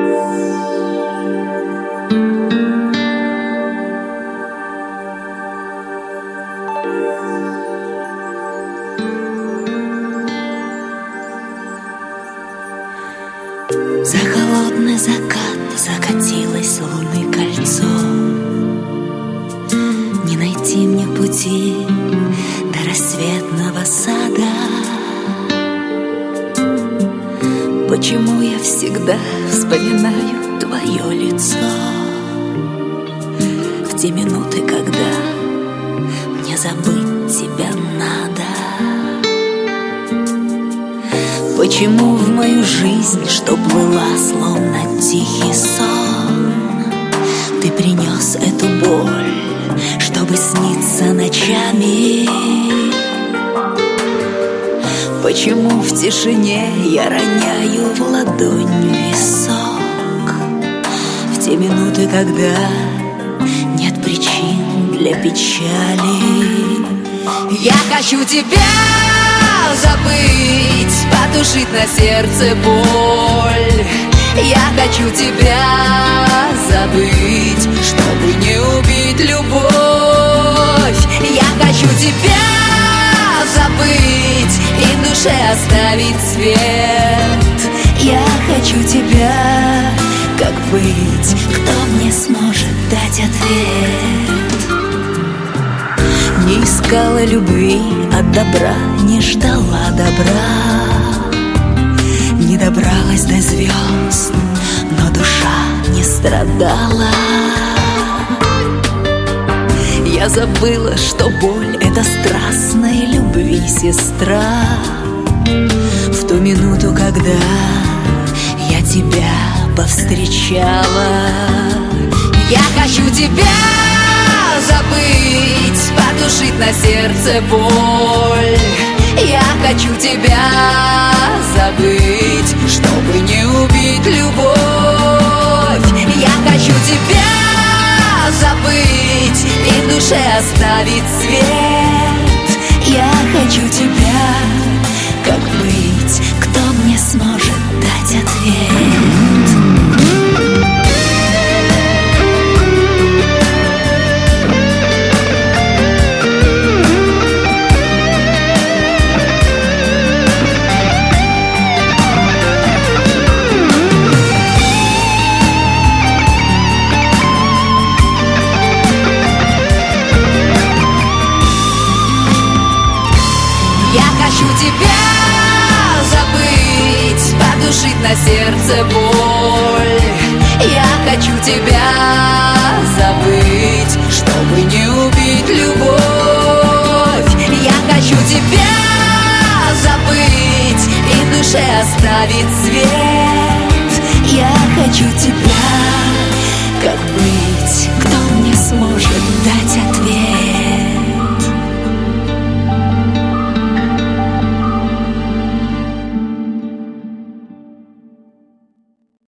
За холодный закат закатилось луны кольцо. Не найти мне пути до рассветного сада. Почему я всегда вспоминаю твое лицо в те минуты, когда мне забыть тебя надо? Почему в мою жизнь, что плыла словно тихий сон, ты принес эту боль, чтобы сниться ночами? Почему в тишине я роняю в ладонь висок в те минуты, когда нет причин для печали? Я хочу тебя забыть, потушить на сердце боль. Я хочу тебя забыть, чтобы не убить любовь. Я хочу тебя забыть и в душе оставить свет. Я хочу тебя, как быть, кто мне сможет дать ответ? Не искала любви от добра, не ждала добра, не добралась до звезд, но душа не страдала. Я забыла, что боль — это страстной любви сестра. В ту минуту, когда я тебя повстречала. Я хочу тебя забыть, потушить на сердце боль. Я хочу тебя забыть, чтобы не убить любовь. Я хочу тебя забыть и в душе оставить свет. Я хочу тебя, как быть, кто мне сможет дать ответ? Хочу тебя забыть, потушить на сердце боль. Я хочу тебя